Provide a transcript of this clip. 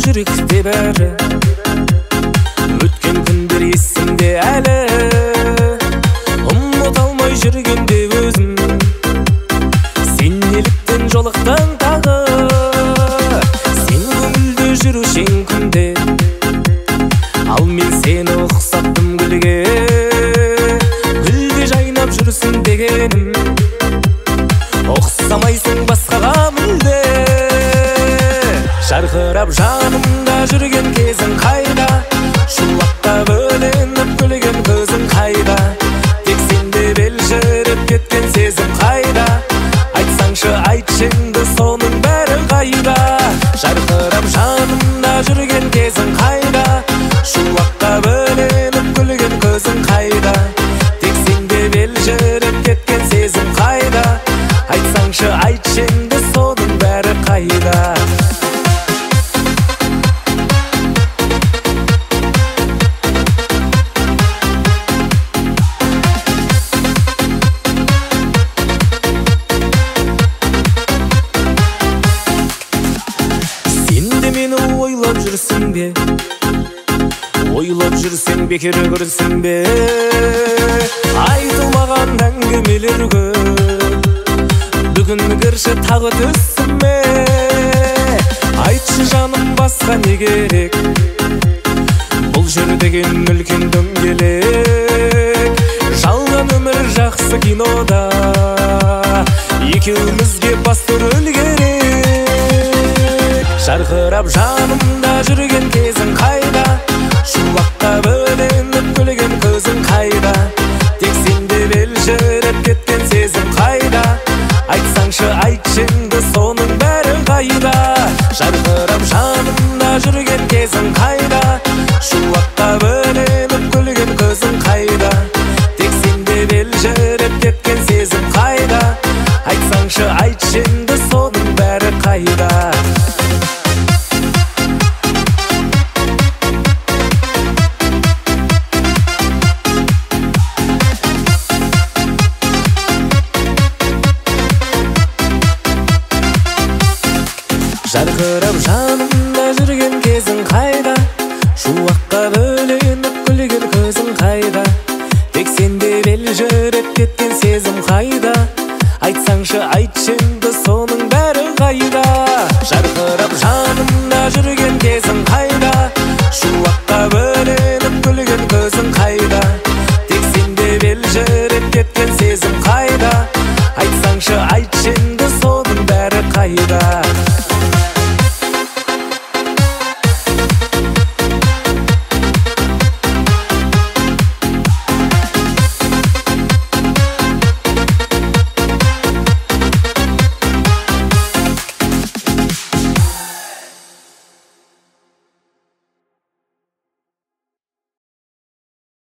жүректе бәрі, өткен күндер есімде әлі. Ұмыта алмай жүргенде өзім, сен неліктен жолықтың тағы? Сен көңілді жүрушең күнде, ал мен сені ұқсаттым гүлге. Гүлде жайнап жүрсің дегенім, ұқсамайсың басқаға мүлде. Жарқырап жанымда жүрген кезің қайда? Шуаққа бөленіп күлген көзің қайда? Тек сенде белжіріп кеткен сезім қайда? Айтсаңшы айтшыңды соның бәрі қайда? Жарқырап жанымда жүрген кезің қайда? Шуаққа бөленіп күлген көзің қайда? Тек сенде белжіріп кеткен сезім қайда? Айтсаңшы айтшыңды соның бәрі қайда? Мені ойлап жүрсің бе? Ойлап жүрсең бекер көрсің бе? Айтылмаған әңгімелер көп, бүгін кірші тағы түсіме. Айтшы жаным, басқа не керек? Бұл жер деген үлкен дөңгелек. Жалған өмір жақсы кинода, екеумізге басты рөл керек. Жарқырап жанымда жүрген кезің қайда? Шуаққа бөленіп күлген көзің қайда? Тек сенде белжіріп кеткен сезім қайда? Айтсаңшы айтшыңды соның бәрі қайда? Жарқырап жанымда жүрген кезің қайда? Шуаққа бөленіп күлген көзің қайда? Тек сенде белжіріп кеткен сезім қайда? Айтсаңшы айтшыңды соның бәрі қайда? Жарқырап жанымда жүрген кезің қайда? Шуаққа бөленіп күлген көзің қайда? Тек сенде белжіріп кеткен сезім қайда? Айтсаңшы айтшыңды соның бәрі қайда? Жарқырап жанымда жүрген кезің қайда? Шуаққа бөленіп күлген көзің қайда? Тек сенде белжіріп